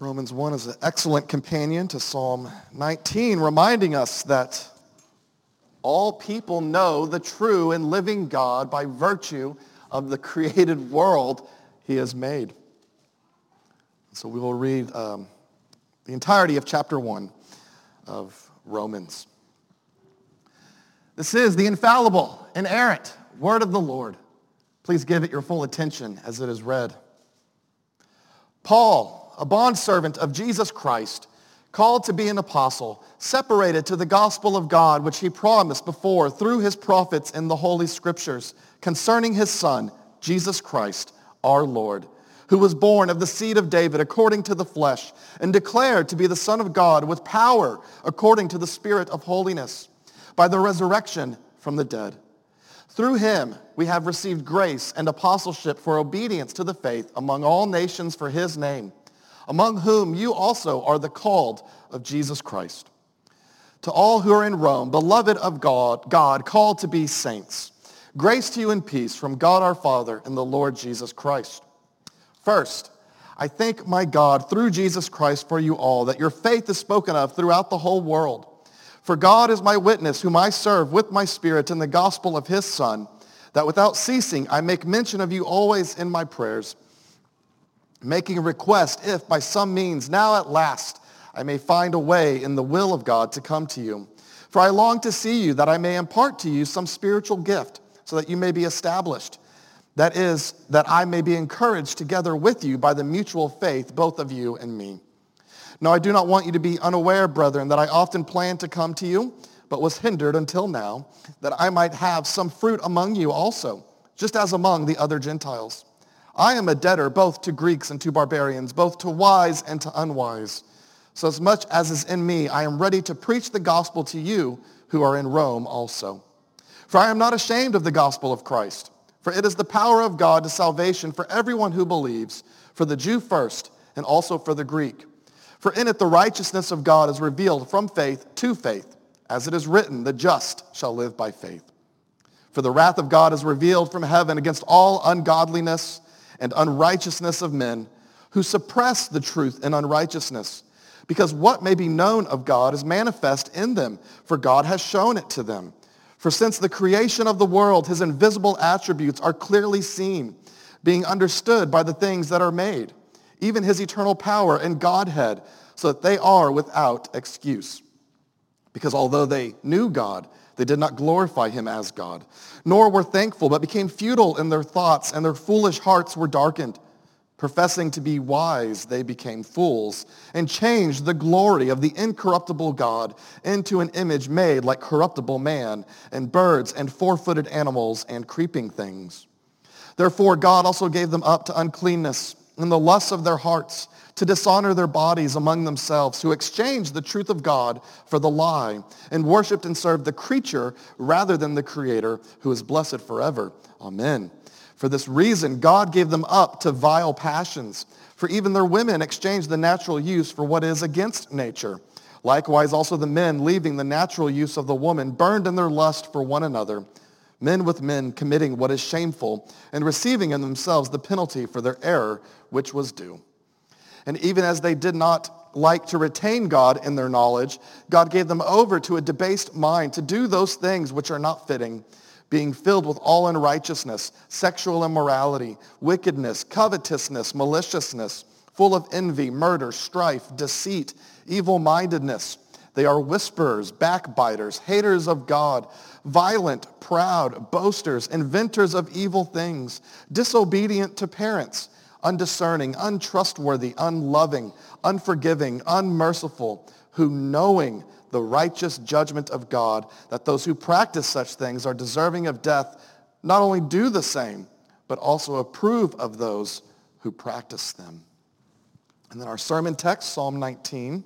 Romans 1 is an excellent companion to Psalm 19, reminding us that all people know the true and living God by virtue of the created world he has made. So we will read the entirety of chapter 1 of Romans. This is the infallible, inerrant word of the Lord. Please give it your full attention as it is read. Paul, a bondservant of Jesus Christ, called to be an apostle, separated to the gospel of God, which he promised before through his prophets in the Holy Scriptures, concerning his Son, Jesus Christ, our Lord, who was born of the seed of David according to the flesh, and declared to be the Son of God with power according to the Spirit of holiness, by the resurrection from the dead. Through him we have received grace and apostleship for obedience to the faith among all nations for his name, among whom you also are the called of Jesus Christ. To all who are in Rome, beloved of God, called to be saints, grace to you and peace from God our Father and the Lord Jesus Christ. First, I thank my God through Jesus Christ for you all, that your faith is spoken of throughout the whole world. For God is my witness, whom I serve with my spirit in the gospel of his Son, that without ceasing I make mention of you always in my prayers, making a request if by some means now at last I may find a way in the will of God to come to you. For I long to see you, that I may impart to you some spiritual gift, so that you may be established. That is, that I may be encouraged together with you by the mutual faith, both of you and me. Now I do not want you to be unaware, brethren, that I often planned to come to you, but was hindered until now, that I might have some fruit among you also, just as among the other Gentiles. I am a debtor both to Greeks and to barbarians, both to wise and to unwise. So as much as is in me, I am ready to preach the gospel to you who are in Rome also. For I am not ashamed of the gospel of Christ, for it is the power of God to salvation for everyone who believes, for the Jew first, and also for the Greek. For in it the righteousness of God is revealed from faith to faith, as it is written, the just shall live by faith. For the wrath of God is revealed from heaven against all ungodliness and unrighteousness of men who suppress the truth in unrighteousness, because what may be known of God is manifest in them, for God has shown it to them. For since the creation of the world, his invisible attributes are clearly seen, being understood by the things that are made, even his eternal power and Godhead, so that they are without excuse. Because although they knew God, they did not glorify him as God, nor were thankful, but became futile in their thoughts, and their foolish hearts were darkened. Professing to be wise, they became fools, and changed the glory of the incorruptible God into an image made like corruptible man, and birds, and four-footed animals, and creeping things. Therefore God also gave them up to uncleanness in the lusts of their hearts, to dishonor their bodies among themselves, who exchanged the truth of God for the lie, and worshipped and served the creature rather than the Creator, who is blessed forever. Amen. For this reason, God gave them up to vile passions, for even their women exchanged the natural use for what is against nature. Likewise, also the men, leaving the natural use of the woman, burned in their lust for one another, men with men committing what is shameful, and receiving in themselves the penalty for their error, which was due. And even as they did not like to retain God in their knowledge, God gave them over to a debased mind to do those things which are not fitting, being filled with all unrighteousness, sexual immorality, wickedness, covetousness, maliciousness, full of envy, murder, strife, deceit, evil-mindedness. They are whisperers, backbiters, haters of God, violent, proud, boasters, inventors of evil things, disobedient to parents, undiscerning, untrustworthy, unloving, unforgiving, unmerciful, who knowing the righteous judgment of God, that those who practice such things are deserving of death, not only do the same, but also approve of those who practice them. And then our sermon text, Psalm 19.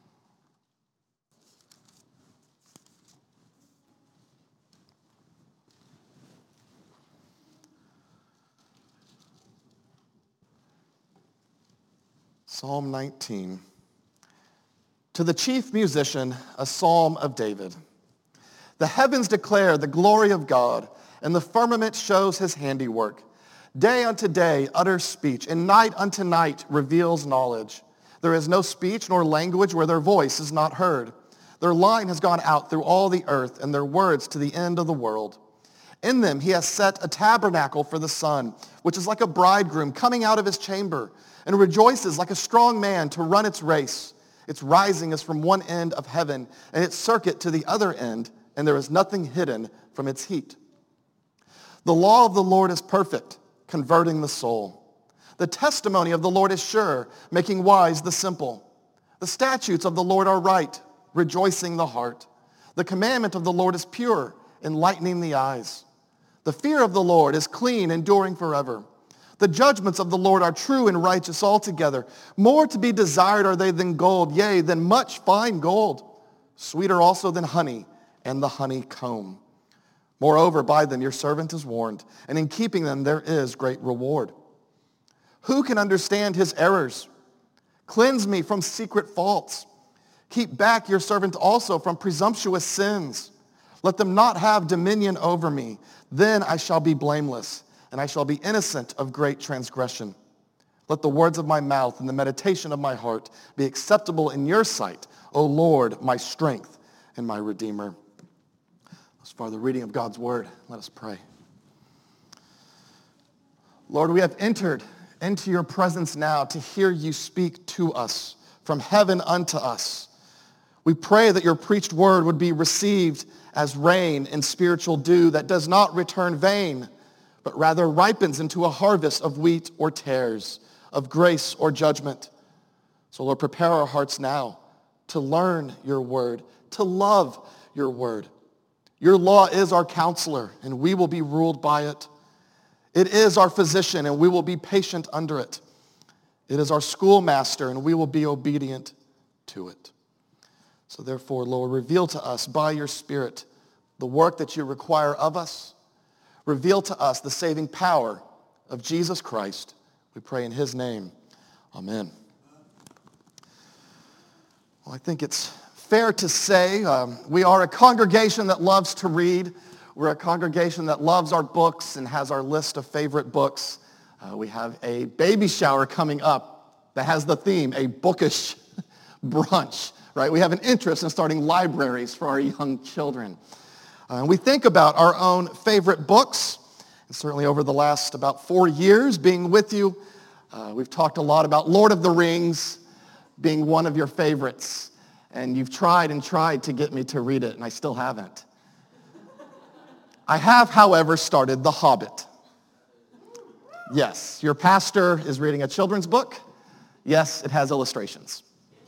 Psalm 19. To the chief musician, a psalm of David. The heavens declare the glory of God, and the firmament shows his handiwork. Day unto day utters speech, and night unto night reveals knowledge. There is no speech nor language where their voice is not heard. Their line has gone out through all the earth, and their words to the end of the world. In them he has set a tabernacle for the sun, which is like a bridegroom coming out of his chamber, and rejoices like a strong man to run its race. Its rising is from one end of heaven, and its circuit to the other end, and there is nothing hidden from its heat. The law of the Lord is perfect, converting the soul. The testimony of the Lord is sure, making wise the simple. The statutes of the Lord are right, rejoicing the heart. The commandment of the Lord is pure, enlightening the eyes. The fear of the Lord is clean, enduring forever. The judgments of the Lord are true and righteous altogether. More to be desired are they than gold, yea, than much fine gold. Sweeter also than honey and the honeycomb. Moreover, by them your servant is warned, and in keeping them there is great reward. Who can understand his errors? Cleanse me from secret faults. Keep back your servant also from presumptuous sins. Let them not have dominion over me. Then I shall be blameless, and I shall be innocent of great transgression. Let the words of my mouth and the meditation of my heart be acceptable in your sight, O Lord, my strength and my Redeemer. As far the reading of God's word, let us pray. Lord, we have entered into your presence now to hear you speak to us from heaven unto us. We pray that your preached word would be received as rain and spiritual dew that does not return vain, but rather ripens into a harvest of wheat or tares, of grace or judgment. So Lord, prepare our hearts now to learn your word, to love your word. Your law is our counselor, and we will be ruled by it. It is our physician, and we will be patient under it. It is our schoolmaster, and we will be obedient to it. So therefore, Lord, reveal to us by your Spirit the work that you require of us. Reveal to us the saving power of Jesus Christ. We pray in his name. Amen. Well, I think it's fair to say we are a congregation that loves to read. We're a congregation that loves our books and has our list of favorite books. We have a baby shower coming up that has the theme, a bookish brunch, right? We have an interest in starting libraries for our young children. And we think about our own favorite books. And certainly over the last about 4 years being with you, we've talked a lot about Lord of the Rings being one of your favorites. And you've tried and tried to get me to read it, and I still haven't. I have, however, started The Hobbit. Yes, your pastor is reading a children's book. Yes, it has illustrations.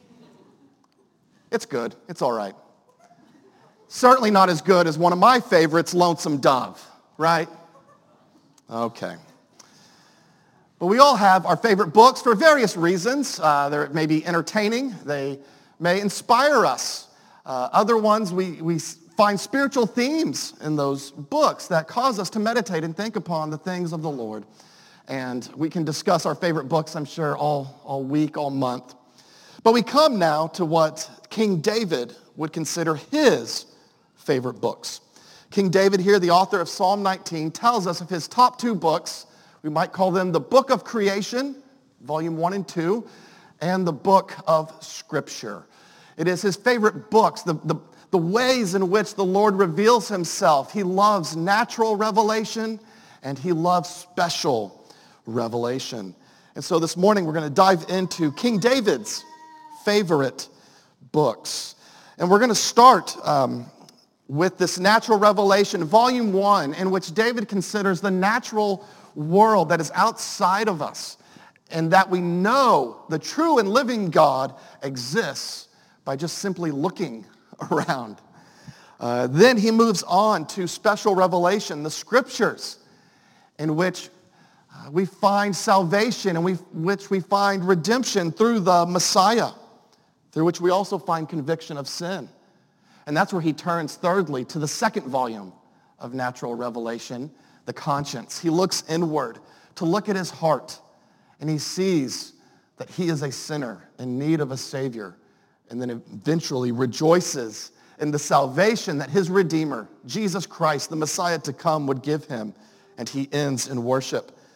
It's good. It's all right. Certainly not as good as one of my favorites, Lonesome Dove, right? Okay. But we all have our favorite books for various reasons. They may be entertaining. They may inspire us. Other ones, we find spiritual themes in those books that cause us to meditate and think upon the things of the Lord. And we can discuss our favorite books, I'm sure, all week, all month. But we come now to what King David would consider his favorite books. King David here, the author of Psalm 19, tells us of his top 2 books. We might call them the Book of Creation, volume 1 and 2, and the Book of Scripture. It is his favorite books, the ways in which the Lord reveals himself. He loves natural revelation, and he loves special revelation. And so this morning we're going to dive into King David's favorite books. And we're going to start with this natural revelation, volume 1, in which David considers the natural world that is outside of us, and that we know the true and living God exists by just simply looking around. Then he moves on to special revelation, the scriptures, in which we find salvation and which we find redemption through the Messiah, through which we also find conviction of sin. And that's where he turns, thirdly, to the second volume of natural revelation, the conscience. He looks inward to look at his heart, and he sees that he is a sinner in need of a Savior, and then eventually rejoices in the salvation that his Redeemer, Jesus Christ, the Messiah to come, would give him, and he ends in worship.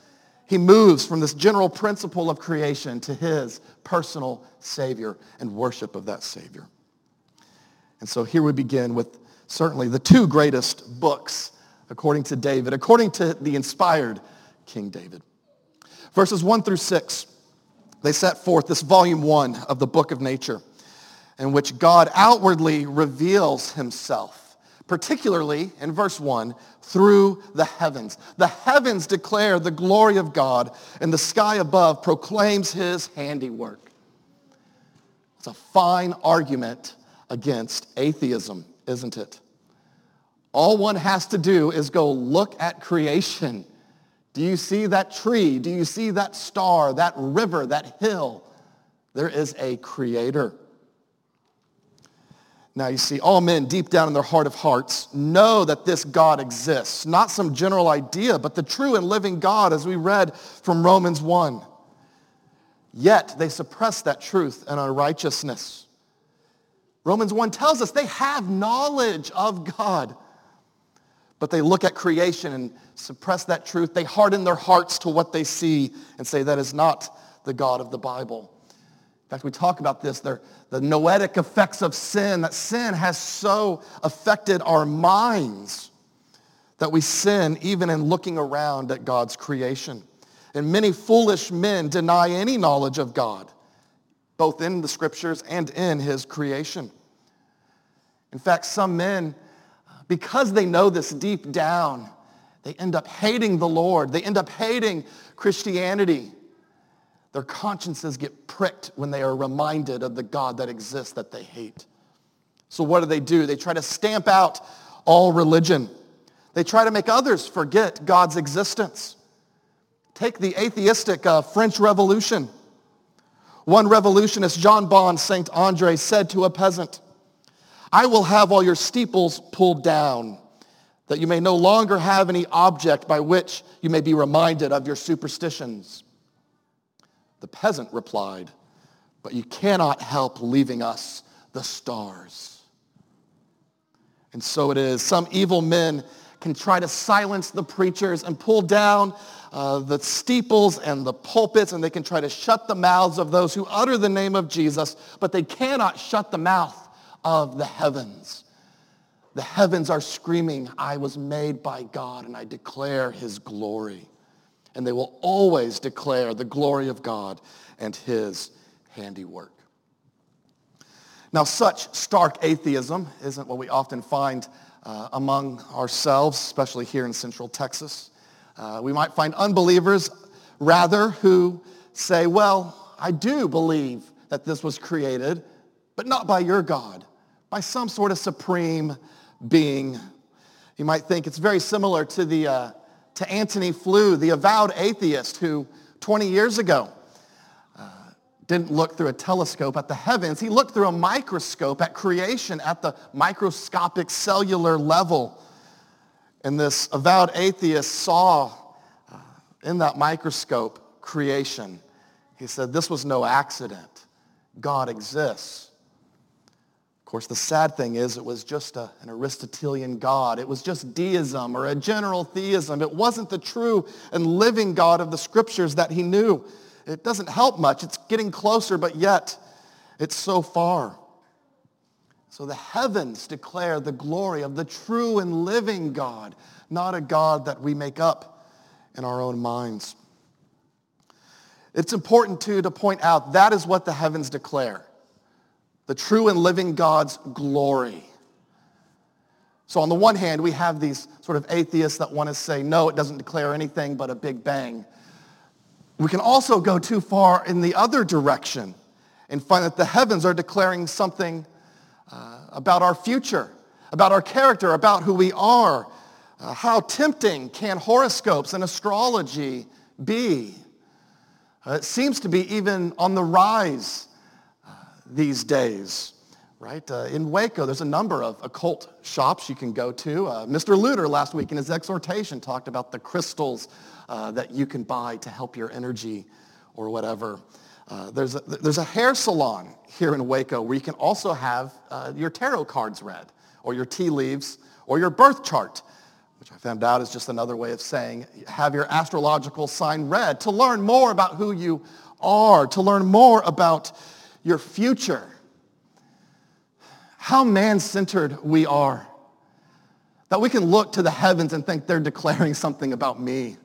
He moves from this general principle of creation to his personal Savior and worship of that Savior. And so here we begin with certainly the two greatest books according to David, according to the inspired King David. Verses 1 through 6, they set forth this volume 1 of the book of nature in which God outwardly reveals himself, particularly in verse 1, through the heavens. The heavens declare the glory of God, and the sky above proclaims his handiwork. It's a fine argument against atheism, isn't it? All one has to do is go look at creation. Do you see that tree? Do you see that star, that river, that hill? There is a creator. Now you see, all men deep down in their heart of hearts know that this God exists. Not some general idea, but the true and living God, as we read from Romans 1. Yet they suppress that truth in unrighteousness. Romans 1 tells us they have knowledge of God, but they look at creation and suppress that truth. They harden their hearts to what they see and say that is not the God of the Bible. In fact, we talk about this, the noetic effects of sin, that sin has so affected our minds that we sin even in looking around at God's creation. And many foolish men deny any knowledge of God, both in the scriptures and in his creation. In fact, some men, because they know this deep down, they end up hating the Lord. They end up hating Christianity. Their consciences get pricked when they are reminded of the God that exists that they hate. So what do? They try to stamp out all religion. They try to make others forget God's existence. Take the atheistic French Revolution. One revolutionist, Jean Bon Saint-André, said to a peasant, "I will have all your steeples pulled down, that you may no longer have any object by which you may be reminded of your superstitions." The peasant replied, "But you cannot help leaving us the stars." And so it is. Some evil men can try to silence the preachers and pull down the steeples and the pulpits, and they can try to shut the mouths of those who utter the name of Jesus, but they cannot shut the mouth of the heavens. The heavens are screaming, "I was made by God, and I declare his glory." And they will always declare the glory of God and his handiwork. Now, such stark atheism isn't what we often find among ourselves, especially here in Central Texas. We might find unbelievers, rather, who say, "Well, I do believe that this was created, but not by your God, by some sort of supreme being." You might think it's very similar to Antony Flew, the avowed atheist who 20 years ago didn't look through a telescope at the heavens. He looked through a microscope at creation at the microscopic cellular level. And this avowed atheist saw in that microscope creation. He said, "This was no accident. God exists." Of course, the sad thing is it was just an Aristotelian God. It was just deism or a general theism. It wasn't the true and living God of the scriptures that he knew. It doesn't help much. It's getting closer, but yet it's so far. So the heavens declare the glory of the true and living God, not a God that we make up in our own minds. It's important, too, to point out that is what the heavens declare. The true and living God's glory. So on the one hand, we have these sort of atheists that want to say, no, it doesn't declare anything but a big bang. We can also go too far in the other direction and find that the heavens are declaring something about our future, about our character, about who we are. How tempting can horoscopes and astrology be? It seems to be even on the rise these days, right? In Waco, there's a number of occult shops you can go to. Mr. Luter last week in his exhortation talked about the crystals that you can buy to help your energy or whatever. There's a hair salon here in Waco where you can also have your tarot cards read or your tea leaves or your birth chart which I found out is just another way of saying have your astrological sign read, to learn more about who you are, to learn more about your future. How man-centered we are, that we can look to the heavens and think they're declaring something about me.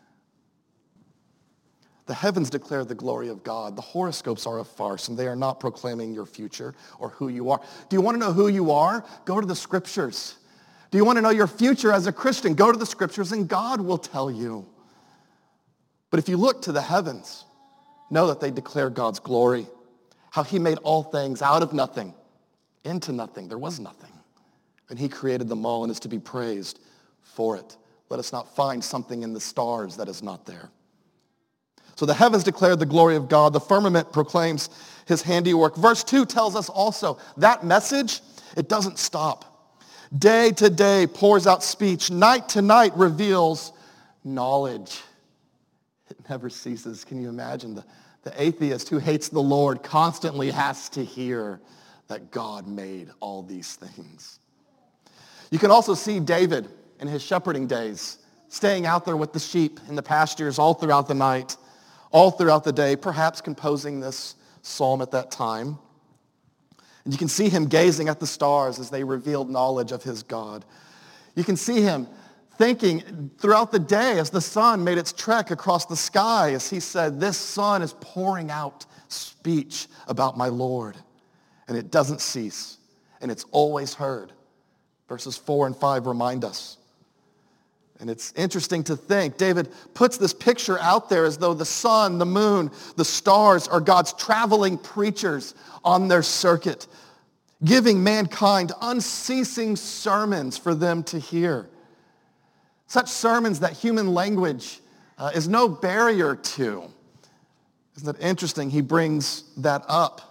The heavens declare the glory of God. The horoscopes are a farce, and they are not proclaiming your future or who you are. Do you want to know who you are? Go to the scriptures. Do you want to know your future as a Christian? Go to the scriptures, and God will tell you. But if you look to the heavens, know that they declare God's glory, how he made all things out of nothing, into nothing. There was nothing. And he created them all and is to be praised for it. Let us not find something in the stars that is not there. So the heavens declare the glory of God. The firmament proclaims his handiwork. Verse 2 tells us also that message, it doesn't stop. Day to day pours out speech. Night to night reveals knowledge. It never ceases. Can you imagine? The atheist who hates the Lord constantly has to hear that God made all these things. You can also see David in his shepherding days, staying out there with the sheep in the pastures all throughout the night, all throughout the day, perhaps composing this psalm at that time. And you can see him gazing at the stars as they revealed knowledge of his God. You can see him thinking throughout the day as the sun made its trek across the sky, as he said, this sun is pouring out speech about my Lord. And it doesn't cease, and it's always heard. Verses 4 and 5 remind us. And it's interesting to think, David puts this picture out there as though the sun, the moon, the stars are God's traveling preachers on their circuit, giving mankind unceasing sermons for them to hear. Such sermons that human language is no barrier to. Isn't that interesting? He brings that up.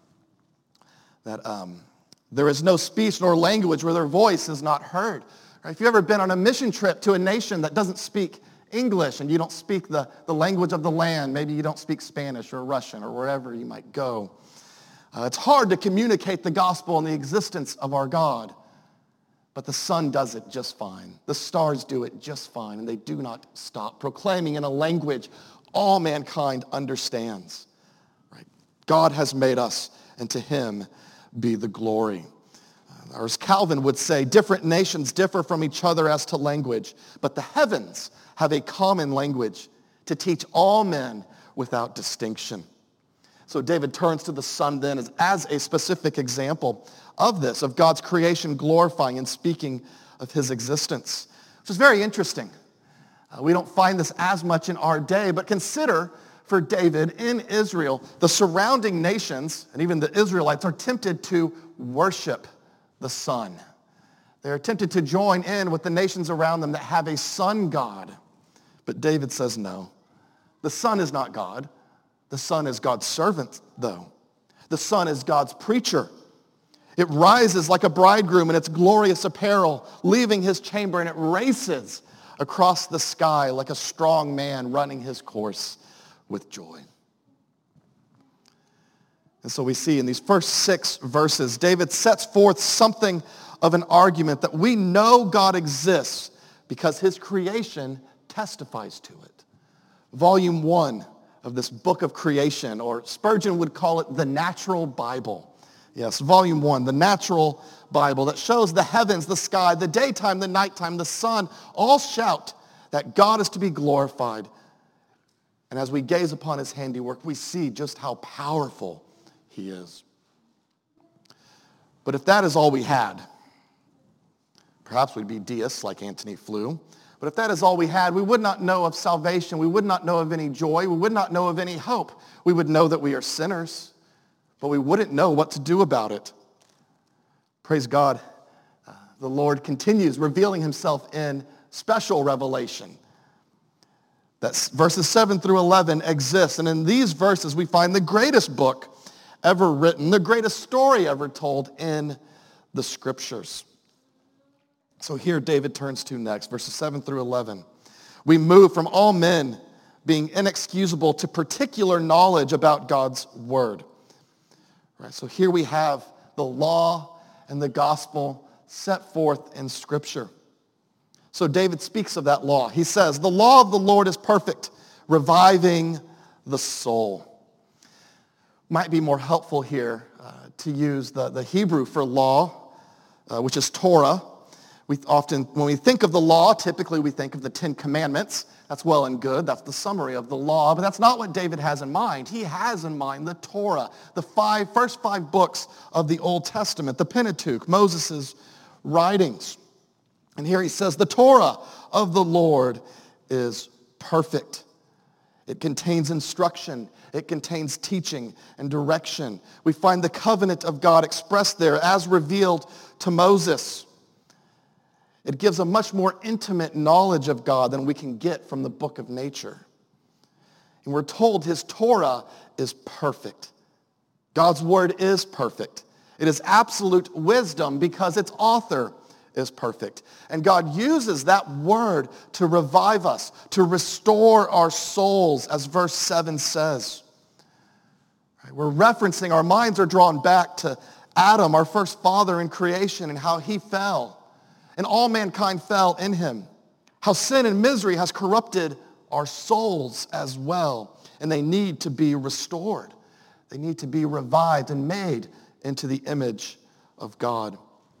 That there is no speech nor language where their voice is not heard. Right? If you've ever been on a mission trip to a nation that doesn't speak English and you don't speak the language of the land, maybe you don't speak Spanish or Russian or wherever you might go, it's hard to communicate the gospel and the existence of our God. But the sun does it just fine. The stars do it just fine, and they do not stop proclaiming in a language all mankind understands. Right? God has made us, and to him be the glory. Or as Calvin would say, different nations differ from each other as to language, but the heavens have a common language to teach all men without distinction. So David turns to the sun then as a specific example of this, of God's creation glorifying and speaking of his existence, which is very interesting. We don't find this as much in our day, but consider for David in Israel, the surrounding nations, and even the Israelites, are tempted to worship the sun. They are tempted to join in with the nations around them that have a sun god. But David says no. The sun is not God. The sun is God's servant, though. The sun is God's preacher. It rises like a bridegroom in its glorious apparel, leaving his chamber, and it races across the sky like a strong man running his course with joy. And so we see in these first 6 verses, David sets forth something of an argument that we know God exists because his creation testifies to it. Volume 1 of this book of creation, or Spurgeon would call it the natural Bible. Yes, volume 1, the natural Bible that shows the heavens, the sky, the daytime, the nighttime, the sun, all shout that God is to be glorified. And as we gaze upon his handiwork, we see just how powerful he is. But if that is all we had, perhaps we'd be deists like Antony Flew. But if that is all we had, we would not know of salvation. We would not know of any joy. We would not know of any hope. We would know that we are sinners, but we wouldn't know what to do about it. Praise God. The Lord continues revealing himself in special revelation. That verses 7 through 11 exist. And in these verses, we find the greatest book ever written, the greatest story ever told in the scriptures. So here David turns to next, verses 7 through 11. We move from all men being inexcusable to particular knowledge about God's word. Right, so here we have the law and the gospel set forth in Scripture. So David speaks of that law. He says, the law of the Lord is perfect, reviving the soul. Might be more helpful here to use the Hebrew for law, which is Torah. We often, when we think of the law, typically we think of the Ten Commandments. That's well and good. That's the summary of the law. But that's not what David has in mind. He has in mind the Torah, the first five books of the Old Testament, the Pentateuch, Moses' writings. And here he says, the Torah of the Lord is perfect. It contains instruction. It contains teaching and direction. We find the covenant of God expressed there as revealed to Moses. It gives a much more intimate knowledge of God than we can get from the book of nature. And we're told his Torah is perfect. God's word is perfect. It is absolute wisdom because its author is perfect. And God uses that word to revive us, to restore our souls, as verse 7 says. We're referencing, our minds are drawn back to Adam, our first father in creation, and how he fell. And all mankind fell in him. How sin and misery has corrupted our souls as well. And they need to be restored. They need to be revived and made into the image of God.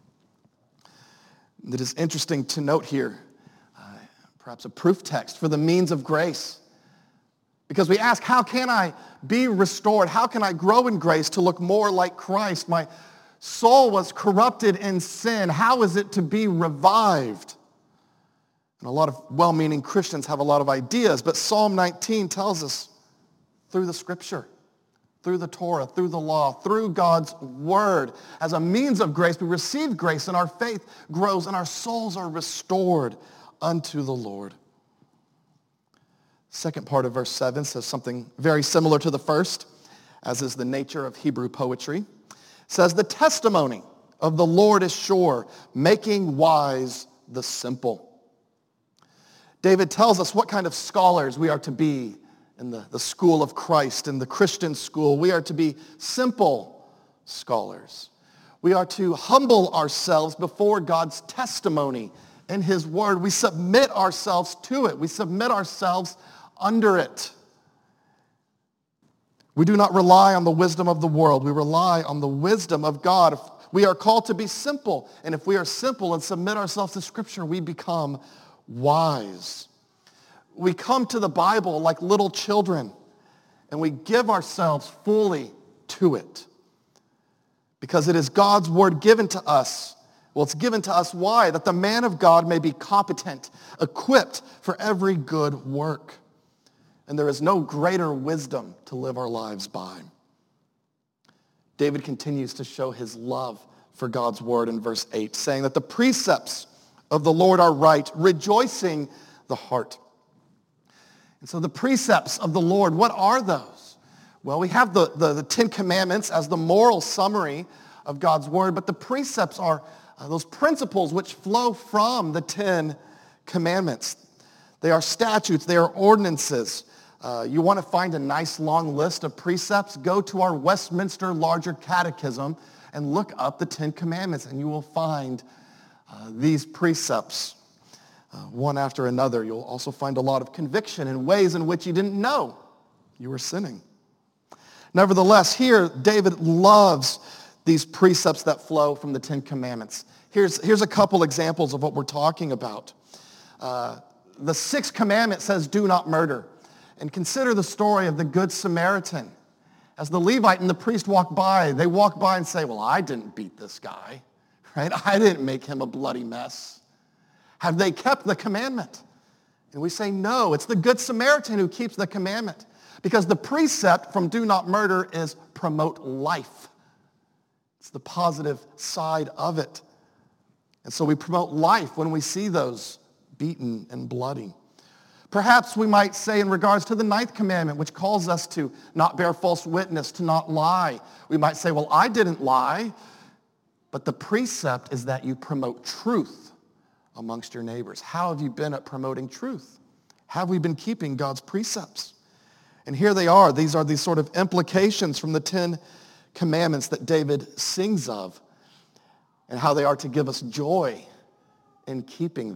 It is interesting to note here, perhaps a proof text for the means of grace. Because we ask, how can I be restored? How can I grow in grace to look more like Christ? My soul was corrupted in sin. How is it to be revived? And a lot of well-meaning Christians have a lot of ideas, but Psalm 19 tells us through the scripture, through the Torah, through the law, through God's word, as a means of grace, we receive grace and our faith grows and our souls are restored unto the Lord. Second part of verse 7 says something very similar to the first, as is the nature of Hebrew poetry. It says, the testimony of the Lord is sure, making wise the simple. David tells us what kind of scholars we are to be in the school of Christ, in the Christian school. We are to be simple scholars. We are to humble ourselves before God's testimony in his word. We submit ourselves to it. We submit ourselves under it. We do not rely on the wisdom of the world. We rely on the wisdom of God. We are called to be simple. And if we are simple and submit ourselves to Scripture, we become wise. We come to the Bible like little children, and we give ourselves fully to it. Because it is God's word given to us. Well, it's given to us why? That the man of God may be competent, equipped for every good work. And there is no greater wisdom to live our lives by. David continues to show his love for God's word in verse 8, saying that the precepts of the Lord are right, rejoicing the heart. And so the precepts of the Lord, what are those? Well, we have the Ten Commandments as the moral summary of God's word, but the precepts are those principles which flow from the Ten Commandments. They are statutes, they are ordinances. You want to find a nice long list of precepts? Go to our Westminster Larger Catechism and look up the Ten Commandments, and you will find these precepts one after another. You'll also find a lot of conviction in ways in which you didn't know you were sinning. Nevertheless, here David loves these precepts that flow from the Ten Commandments. Here's a couple examples of what we're talking about. The sixth commandment says, do not murder. And consider the story of the Good Samaritan. As the Levite and the priest walk by, they walk by and say, well, I didn't beat this guy, right? I didn't make him a bloody mess. Have they kept the commandment? And we say, no, it's the Good Samaritan who keeps the commandment. Because the precept from do not murder is promote life. It's the positive side of it. And so we promote life when we see those beaten and bloody. Perhaps we might say in regards to the ninth commandment, which calls us to not bear false witness, to not lie. We might say, well, I didn't lie. But the precept is that you promote truth amongst your neighbors. How have you been at promoting truth? Have we been keeping God's precepts? And here they are. These are these sort of implications from the Ten Commandments that David sings of and how they are to give us joy in keeping them.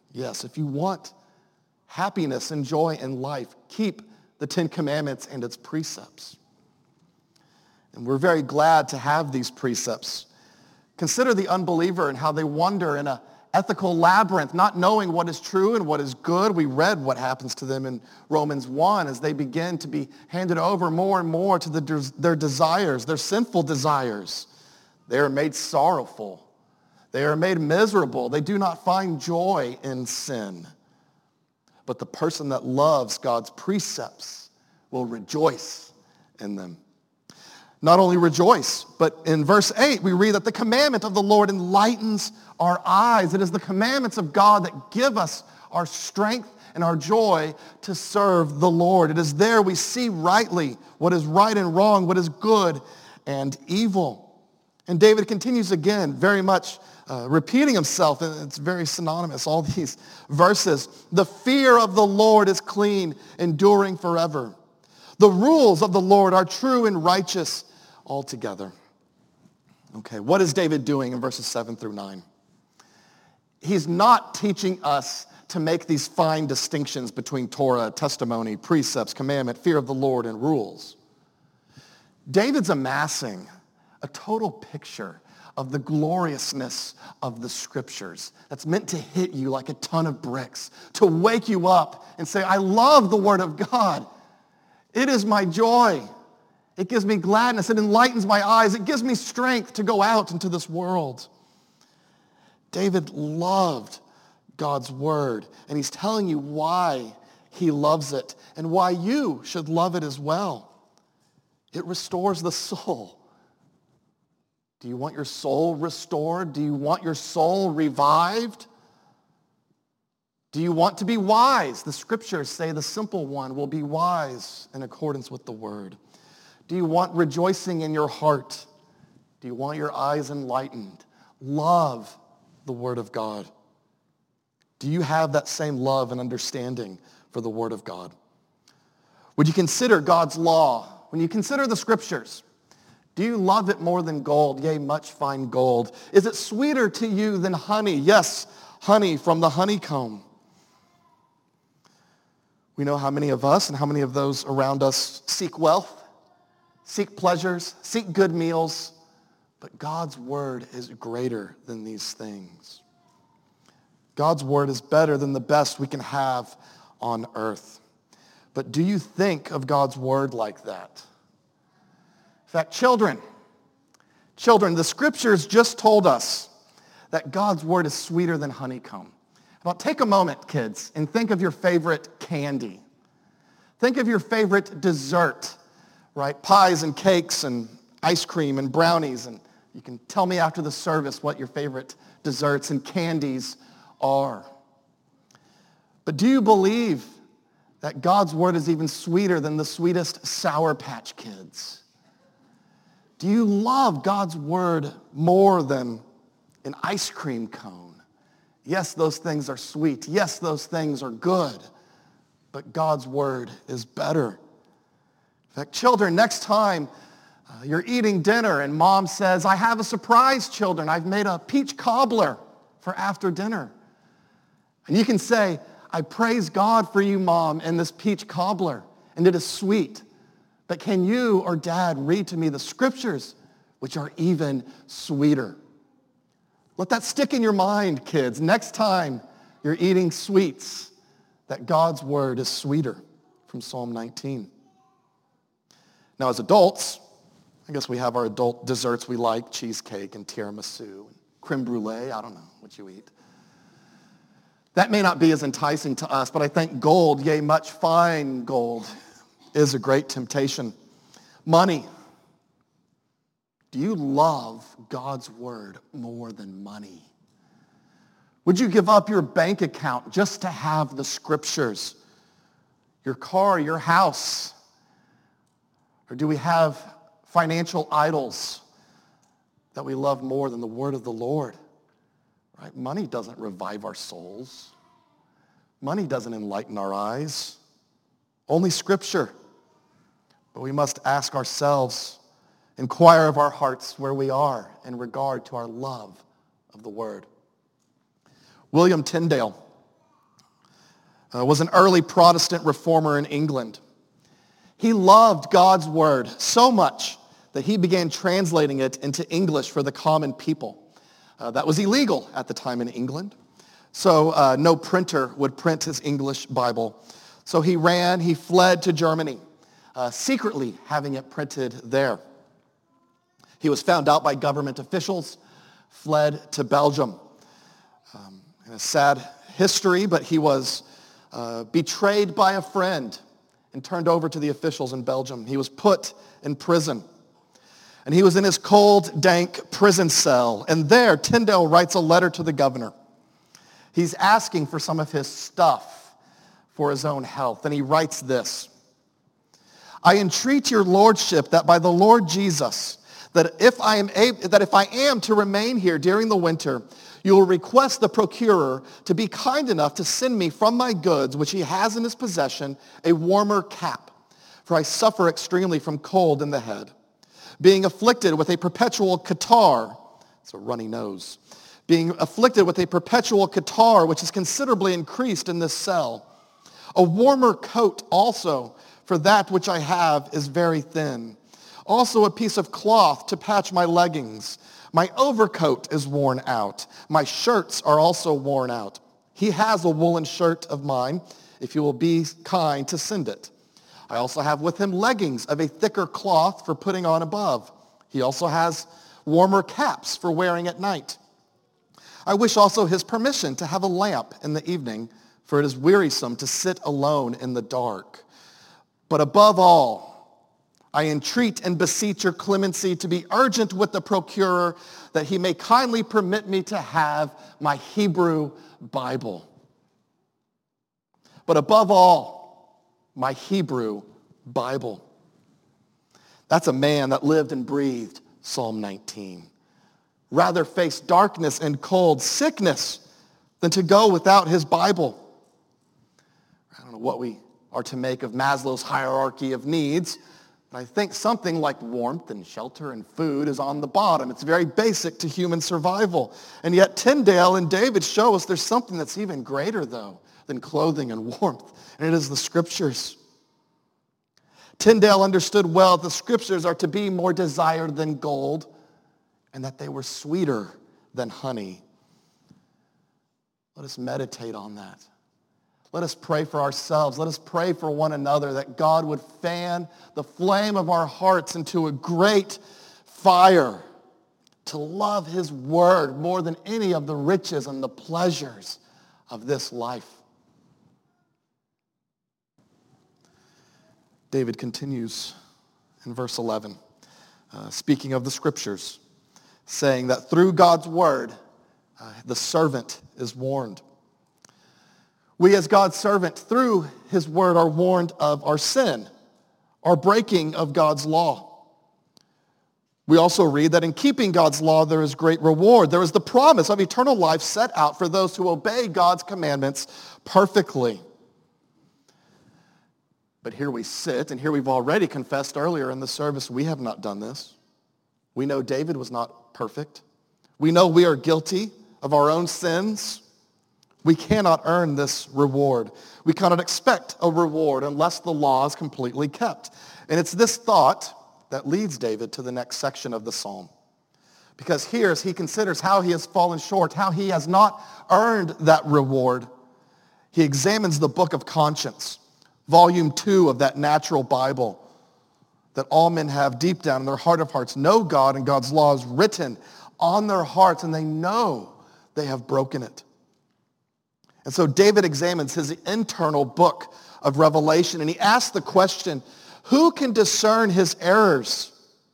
Yes, if you want happiness and joy in life, keep the Ten Commandments and its precepts. And we're very glad to have these precepts. Consider the unbeliever and how they wander in an ethical labyrinth, not knowing what is true and what is good. We read what happens to them in Romans 1 as they begin to be handed over more and more to their desires, their sinful desires. They are made sorrowful. They are made miserable. They do not find joy in sin. But the person that loves God's precepts will rejoice in them. Not only rejoice, but in verse 8 we read that the commandment of the Lord enlightens our eyes. It is the commandments of God that give us our strength and our joy to serve the Lord. It is there we see rightly what is right and wrong, what is good and evil. And David continues again, very much repeating himself, and it's very synonymous, all these verses. The fear of the Lord is clean, enduring forever. The rules of the Lord are true and righteous altogether. Okay, what is David doing in verses 7 through 9? He's not teaching us to make these fine distinctions between Torah, testimony, precepts, commandment, fear of the Lord, and rules. David's amassing a total picture of the gloriousness of the Scriptures that's meant to hit you like a ton of bricks, to wake you up and say, I love the Word of God. It is my joy. It gives me gladness. It enlightens my eyes. It gives me strength to go out into this world. David loved God's Word, and he's telling you why he loves it and why you should love it as well. It restores the soul. Do you want your soul restored? Do you want your soul revived? Do you want to be wise? The Scriptures say the simple one will be wise in accordance with the Word. Do you want rejoicing in your heart? Do you want your eyes enlightened? Love the Word of God. Do you have that same love and understanding for the Word of God? Would you consider God's law? When you consider the Scriptures, do you love it more than gold, yea, much fine gold? Is it sweeter to you than honey? Yes, honey from the honeycomb. We know how many of us and how many of those around us seek wealth, seek pleasures, seek good meals, but God's Word is greater than these things. God's Word is better than the best we can have on earth. But do you think of God's Word like that? In fact, children, the Scriptures just told us that God's Word is sweeter than honeycomb. Well, take a moment, kids, and think of your favorite candy. Think of your favorite dessert, right? Pies and cakes and ice cream and brownies. And you can tell me after the service what your favorite desserts and candies are. But do you believe that God's Word is even sweeter than the sweetest Sour Patch Kids? Do you love God's Word more than an ice cream cone? Yes, those things are sweet. Yes, those things are good. But God's Word is better. In fact, children, next time you're eating dinner and mom says, I have a surprise, children. I've made a peach cobbler for after dinner. And you can say, I praise God for you, Mom, and this peach cobbler, and it is sweet. But can you or Dad read to me the Scriptures, which are even sweeter? Let that stick in your mind, kids. Next time you're eating sweets, that God's Word is sweeter, from Psalm 19. Now, as adults, I guess we have our adult desserts we like, cheesecake and tiramisu, and creme brulee. I don't know what you eat. That may not be as enticing to us, but I think gold, yea, much fine gold, is a great temptation. Money. Do you love God's Word more than money? Would you give up your bank account just to have the Scriptures? Your car, your house? Or do we have financial idols that we love more than the Word of the Lord? Right? Money doesn't revive our souls. Money doesn't enlighten our eyes. Only Scripture. But we must ask ourselves, inquire of our hearts where we are in regard to our love of the Word. William Tyndale, was an early Protestant reformer in England. He loved God's word so much that he began translating it into English for the common people. That was illegal at the time in England, so no printer would print his English Bible. So he fled to Germany, secretly having it printed there. He was found out by government officials, fled to Belgium. A sad history, but he was betrayed by a friend and turned over to the officials in Belgium. He was put in prison. And he was in his cold, dank prison cell. And there, Tyndale writes a letter to the governor. He's asking for some of his stuff for his own health. And he writes this: I entreat your lordship that by the Lord Jesus, that if I am to remain here during the winter, you will request the procurer to be kind enough to send me from my goods, which he has in his possession, a warmer cap. For I suffer extremely from cold in the head, being afflicted with a perpetual catarrh. It's a runny nose. Being afflicted with a perpetual catarrh, which is considerably increased in this cell. A warmer coat also, for that which I have is very thin. Also a piece of cloth to patch my leggings. My overcoat is worn out. My shirts are also worn out. He has a woolen shirt of mine, if you will be kind to send it. I also have with him leggings of a thicker cloth for putting on above. He also has warmer caps for wearing at night. I wish also his permission to have a lamp in the evening, for it is wearisome to sit alone in the dark. But above all, I entreat and beseech your clemency to be urgent with the procurer that he may kindly permit me to have my Hebrew Bible. But above all, my Hebrew Bible. That's a man that lived and breathed Psalm 19. Rather face darkness and cold, sickness, than to go without his Bible. I don't know what we are to make of Maslow's hierarchy of needs. I think something like warmth and shelter and food is on the bottom. It's very basic to human survival. And yet Tyndale and David show us there's something that's even greater, though, than clothing and warmth, and it is the Scriptures. Tyndale understood well that the Scriptures are to be more desired than gold, and that they were sweeter than honey. Let us meditate on that. Let us pray for ourselves. Let us pray for one another that God would fan the flame of our hearts into a great fire to love his word more than any of the riches and the pleasures of this life. David continues in verse 11, speaking of the Scriptures, saying that through God's word, the servant is warned. We as God's servant, through his word, are warned of our sin, our breaking of God's law. We also read that in keeping God's law, there is great reward. There is the promise of eternal life set out for those who obey God's commandments perfectly. But here we sit, and here we've already confessed earlier in the service, we have not done this. We know David was not perfect. We know we are guilty of our own sins. We cannot earn this reward. We cannot expect a reward unless the law is completely kept. And it's this thought that leads David to the next section of the psalm. Because here, as he considers how he has fallen short, how he has not earned that reward, he examines the book of conscience, volume 2 of that natural Bible that all men have deep down in their heart of hearts, know God and God's law is written on their hearts, and they know they have broken it. And so David examines his internal book of Revelation, and he asks the question, who can discern his errors?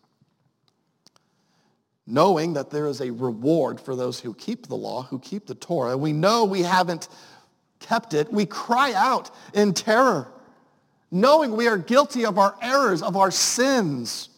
Knowing that there is a reward for those who keep the law, who keep the Torah. We know we haven't kept it. We cry out in terror, knowing we are guilty of our errors, of our sins.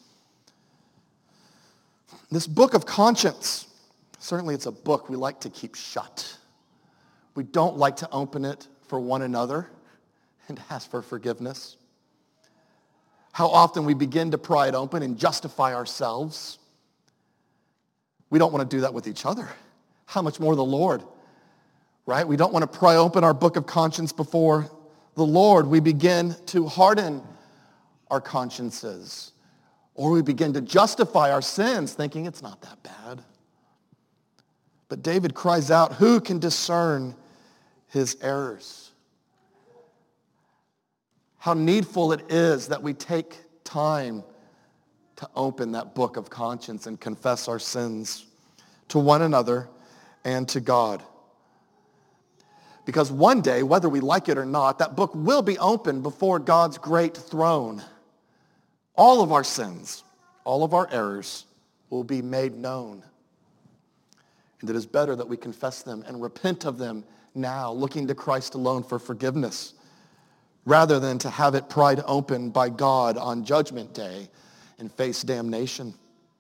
This book of conscience, certainly it's a book we like to keep shut. We don't like to open it for one another and ask for forgiveness. How often we begin to pry it open and justify ourselves. We don't want to do that with each other. How much more the Lord? right? We don't want to pry open our book of conscience before the Lord. We begin to harden our consciences, or we begin to justify our sins thinking it's not that bad. But David cries out, who can discern his errors? How needful it is that we take time to open that book of conscience and confess our sins to one another and to God. Because one day, whether we like it or not, that book will be opened before God's great throne. All of our sins, all of our errors will be made known. And it is better that we confess them and repent of them now, looking to Christ alone for forgiveness, rather than to have it pried open by God on Judgment Day and face damnation.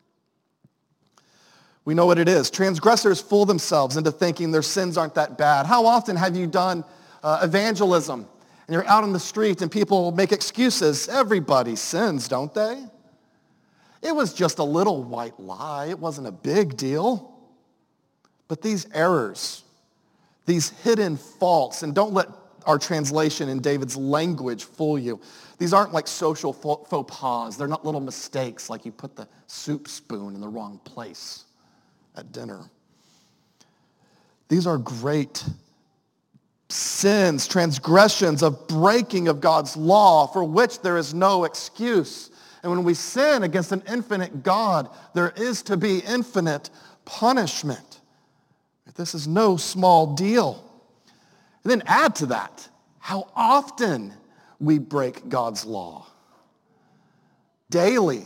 We know what it is. Transgressors fool themselves into thinking their sins aren't that bad. How often have you done evangelism and you're out on the street and people make excuses? Everybody sins, don't they? It was just a little white lie. It wasn't a big deal. But these errors, these hidden faults, and don't let our translation in David's language fool you. These aren't like social faux pas. They're not little mistakes like you put the soup spoon in the wrong place at dinner. These are great sins, transgressions of breaking of God's law for which there is no excuse. And when we sin against an infinite God, there is to be infinite punishment. This is no small deal. And then add to that how often we break God's law. Daily.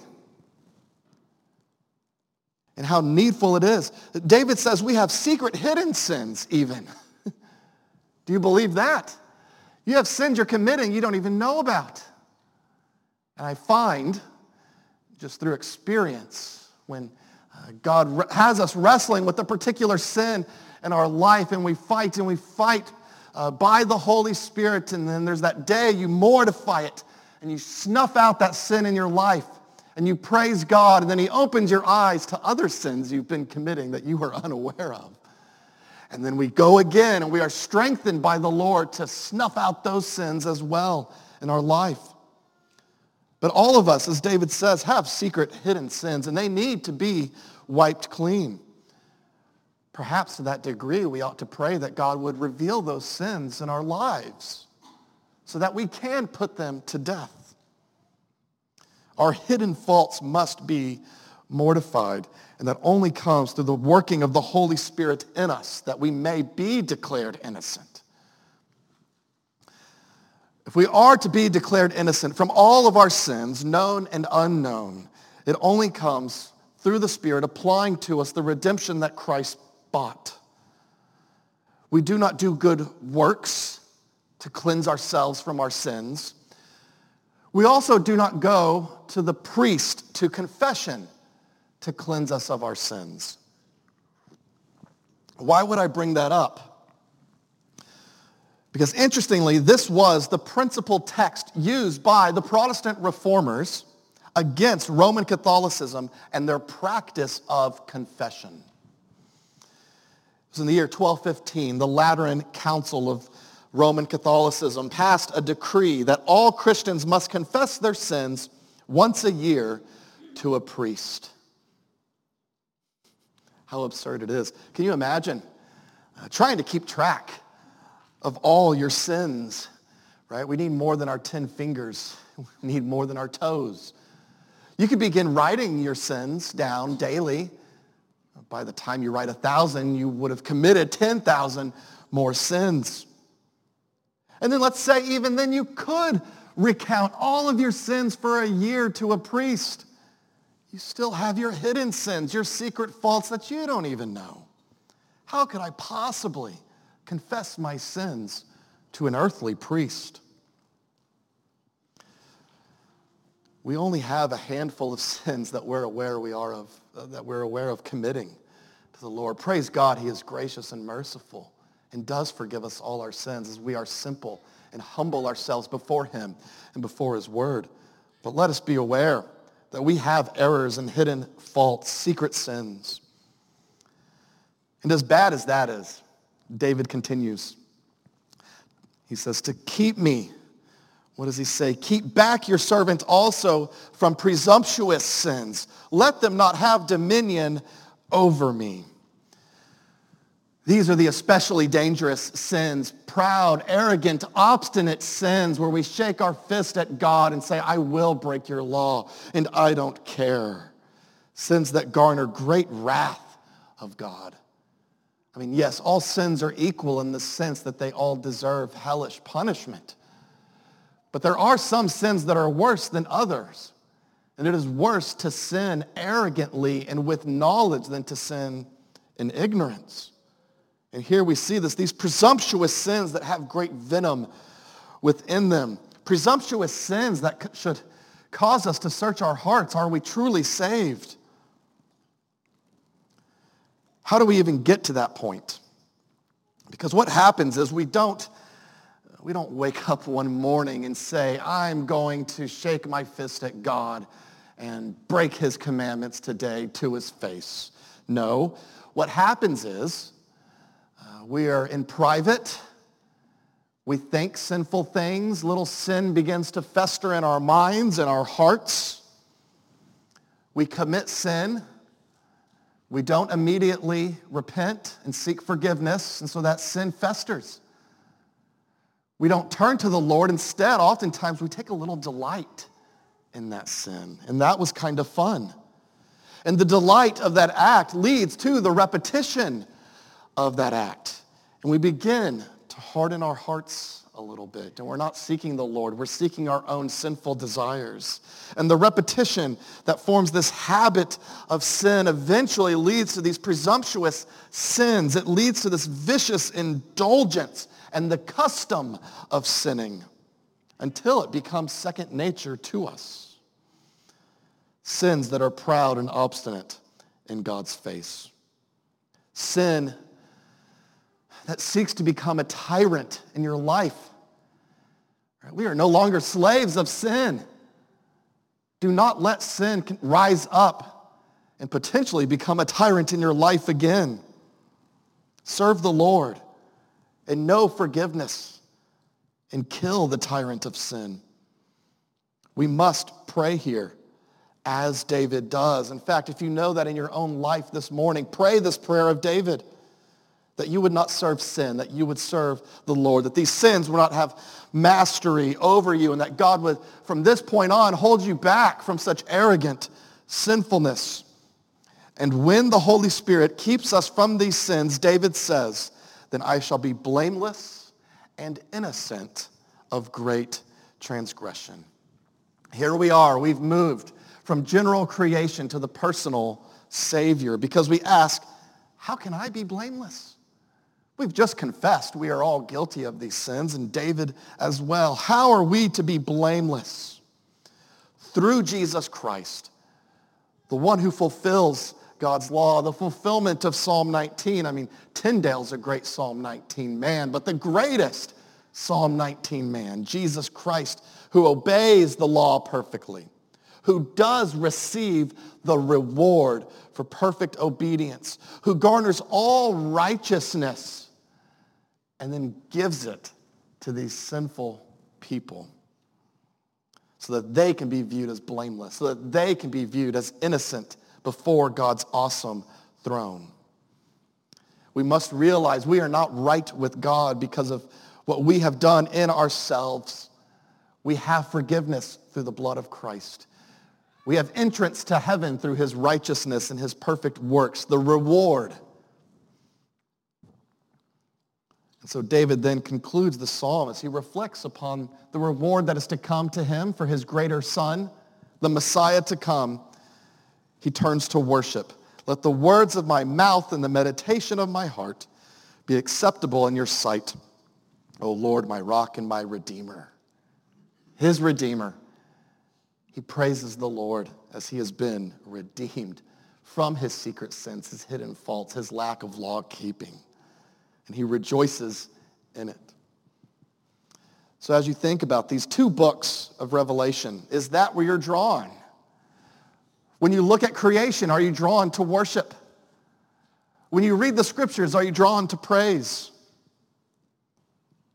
And how needful it is. David says we have secret hidden sins even. Do you believe that? You have sins you're committing you don't even know about. And I find, just through experience, when God has us wrestling with a particular sin in our life, and we fight by the Holy Spirit, and then there's that day you mortify it, and you snuff out that sin in your life, and you praise God, and then he opens your eyes to other sins you've been committing that you were unaware of. And then we go again, and we are strengthened by the Lord to snuff out those sins as well in our life. But all of us, as David says, have secret hidden sins, and they need to be wiped clean. Perhaps to that degree, we ought to pray that God would reveal those sins in our lives so that we can put them to death. Our hidden faults must be mortified, and that only comes through the working of the Holy Spirit in us, that we may be declared innocent. If we are to be declared innocent from all of our sins, known and unknown, it only comes through the Spirit applying to us the redemption that Christ bought. We do not do good works to cleanse ourselves from our sins. We also do not go to the priest to confession to cleanse us of our sins. Why would I bring that up? Because interestingly, this was the principal text used by the Protestant reformers against Roman Catholicism and their practice of confession. It was in the year 1215, the Lateran Council of Roman Catholicism passed a decree that all Christians must confess their sins once a year to a priest. How absurd it is. Can you imagine trying to keep track of all your sins, right? We need more than our 10 fingers. We need more than our toes. You could begin writing your sins down daily. By the time you write 1,000, you would have committed 10,000 more sins. And then let's say even then you could recount all of your sins for a year to a priest. You still have your hidden sins, your secret faults that you don't even know. How could I possibly confess my sins to an earthly priest? We only have a handful of sins that we're aware of committing to the Lord. Praise God, he is gracious and merciful and does forgive us all our sins as we are simple and humble ourselves before him and before his word. But let us be aware that we have errors and hidden faults, secret sins. And as bad as that is, David continues. He says, to keep me. What does he say? Keep back your servant also from presumptuous sins. Let them not have dominion over me. These are the especially dangerous sins, proud, arrogant, obstinate sins where we shake our fist at God and say, I will break your law and I don't care. Sins that garner great wrath of God. I mean, yes, all sins are equal in the sense that they all deserve hellish punishment. But there are some sins that are worse than others. And it is worse to sin arrogantly and with knowledge than to sin in ignorance. And here we see this, these presumptuous sins that have great venom within them. Presumptuous sins that should cause us to search our hearts. Are we truly saved? How do we even get to that point? Because what happens is we don't wake up one morning and say, I'm going to shake my fist at God and break his commandments today to his face. No, what happens is we are in private. We think sinful things. Little sin begins to fester in our minds and our hearts. We commit sin. We don't immediately repent and seek forgiveness, and so that sin festers. We don't turn to the Lord. Instead, oftentimes we take a little delight in that sin, and that was kind of fun. And the delight of that act leads to the repetition of that act. And we begin to harden our hearts a little bit. And we're not seeking the Lord. We're seeking our own sinful desires. And the repetition that forms this habit of sin eventually leads to these presumptuous sins. It leads to this vicious indulgence and the custom of sinning until it becomes second nature to us. Sins that are proud and obstinate in God's face. Sin that seeks to become a tyrant in your life. We are no longer slaves of sin. Do not let sin rise up and potentially become a tyrant in your life again. Serve the Lord and know forgiveness and kill the tyrant of sin. We must pray here as David does. In fact, if you know that in your own life this morning, pray this prayer of David. That you would not serve sin, that you would serve the Lord, that these sins would not have mastery over you, and that God would, from this point on, hold you back from such arrogant sinfulness. And when the Holy Spirit keeps us from these sins, David says, then I shall be blameless and innocent of great transgression. Here we are. We've moved from general creation to the personal Savior because we ask, how can I be blameless? We've just confessed we are all guilty of these sins, and David as well. How are we to be blameless? Through Jesus Christ, the one who fulfills God's law, the fulfillment of Psalm 19. I mean, Tyndale's a great Psalm 19 man, but the greatest Psalm 19 man, Jesus Christ, who obeys the law perfectly, who does receive the reward for perfect obedience, who garners all righteousness and then gives it to these sinful people so that they can be viewed as blameless, so that they can be viewed as innocent before God's awesome throne. We must realize we are not right with God because of what we have done in ourselves. We have forgiveness through the blood of Christ. We have entrance to heaven through his righteousness and his perfect works, the reward. And so David then concludes the psalm as he reflects upon the reward that is to come to him for his greater son, the Messiah to come. He turns to worship. Let the words of my mouth and the meditation of my heart be acceptable in your sight, O Lord, my rock and my redeemer. His redeemer. He praises the Lord as he has been redeemed from his secret sins, his hidden faults, his lack of law keeping. And he rejoices in it. So as you think about these two books of Revelation, is that where you're drawn? When you look at creation, are you drawn to worship? When you read the scriptures, are you drawn to praise?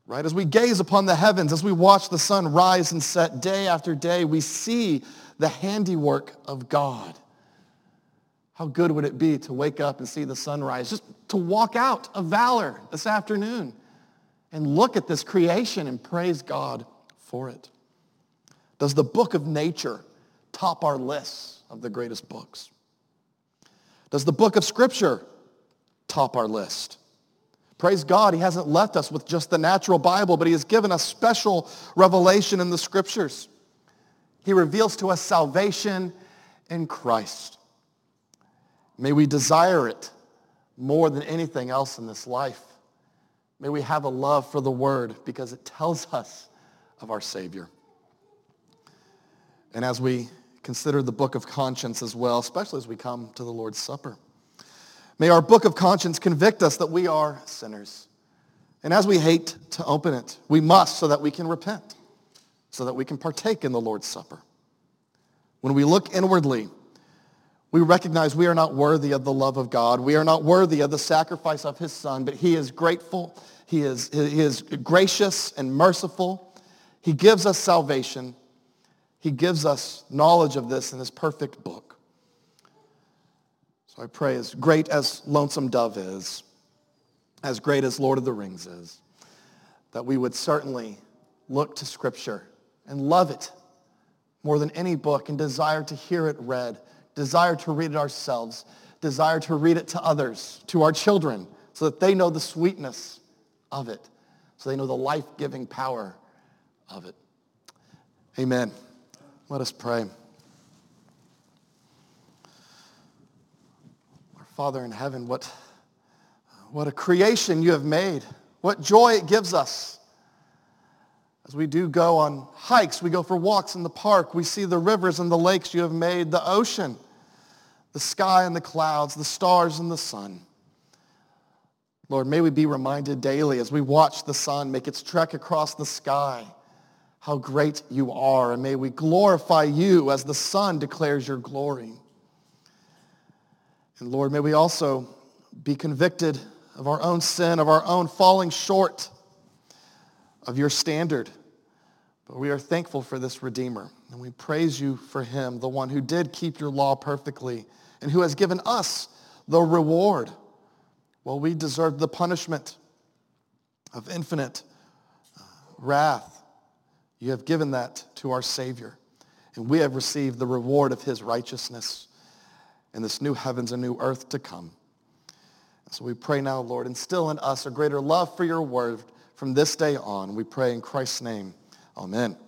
right? As we gaze upon the heavens, as we watch the sun rise and set day after day, we see the handiwork of God. How good would it be to wake up and see the sunrise, just to walk out of Valor this afternoon and look at this creation and praise God for it? Does the book of nature top our lists of the greatest books? Does the book of Scripture top our list? Praise God, he hasn't left us with just the natural Bible, but he has given us special revelation in the Scriptures. He reveals to us salvation in Christ. May we desire it more than anything else in this life. May we have a love for the Word because it tells us of our Savior. And as we consider the book of conscience as well, especially as we come to the Lord's Supper, may our book of conscience convict us that we are sinners. And as we hate to open it, we must so that we can repent, so that we can partake in the Lord's Supper. When we look inwardly, we recognize we are not worthy of the love of God. We are not worthy of the sacrifice of his Son, but he is grateful. He is gracious and merciful. He gives us salvation. He gives us knowledge of this in his perfect book. So I pray, as great as Lonesome Dove is, as great as Lord of the Rings is, that we would certainly look to Scripture and love it more than any book and desire to hear it read, desire to read it ourselves, desire to read it to others, to our children, so that they know the sweetness of it, so they know the life-giving power of it. Amen. Let us pray. Our Father in heaven, what a creation you have made. What joy it gives us. As we do go on hikes, we go for walks in the park, we see the rivers and the lakes you have made, the ocean, the sky and the clouds, the stars and the sun. Lord, may we be reminded daily as we watch the sun make its trek across the sky how great you are, and may we glorify you as the sun declares your glory. And Lord, may we also be convicted of our own sin, of our own falling short of your standard. But we are thankful for this Redeemer, and we praise you for him, the one who did keep your law perfectly and who has given us the reward. While we deserved the punishment of infinite wrath, you have given that to our Savior, and we have received the reward of his righteousness in this new heavens and new earth to come. And so we pray now, Lord, instill in us a greater love for your word from this day on. We pray in Christ's name. Amen.